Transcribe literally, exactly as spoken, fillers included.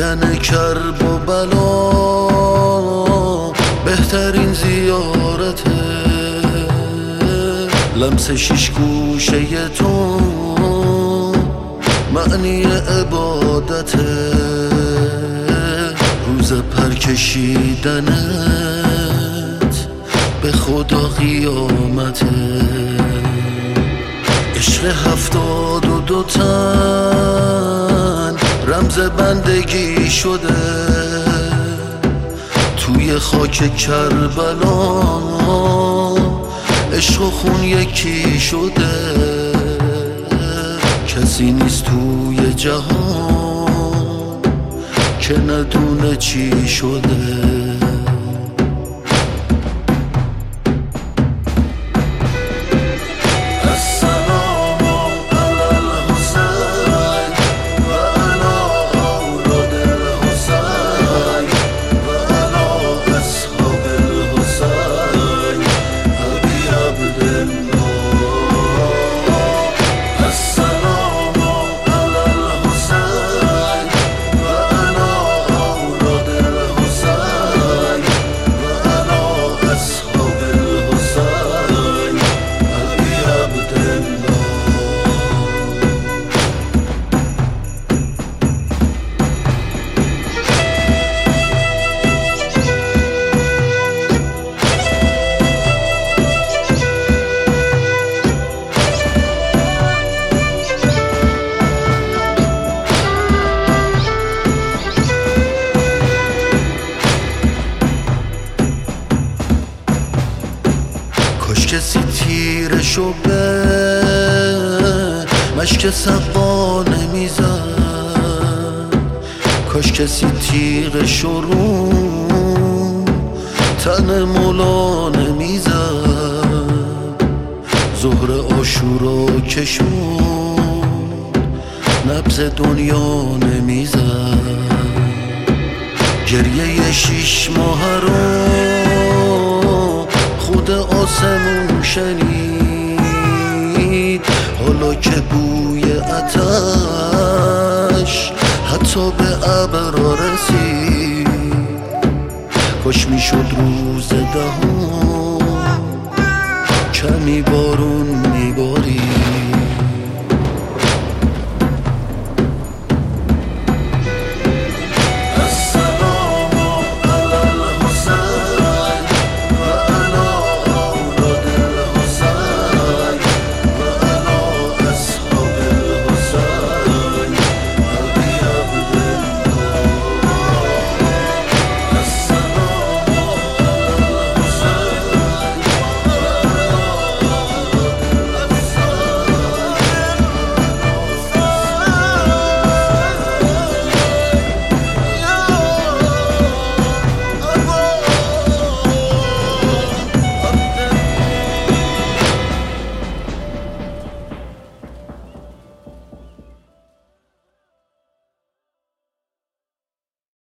دیدن کرب و بلا بهترین زیارته، لمس شیش گوشه تو معنی عبادته، روز پرکشیدنت به خدا قیامته. عشق هفتاد و دو تن رمز بندگی شده، توی خاک کربلا عشق و خون یکی شده. کسی نیست توی جهان که ندونه چی شده. کاش کسی تیرشو به مشک صفا نمیزد، کاش کسی تیغشو رو تن مولا نمیزد. ظهر عاشورا که شد نبض دنیا نمیزد، گریه شیش ماه رو خود آسمون شنید، حالا که بوی آتش حتی به ابرا رسید. کاش میشد روز دهم کمی بارون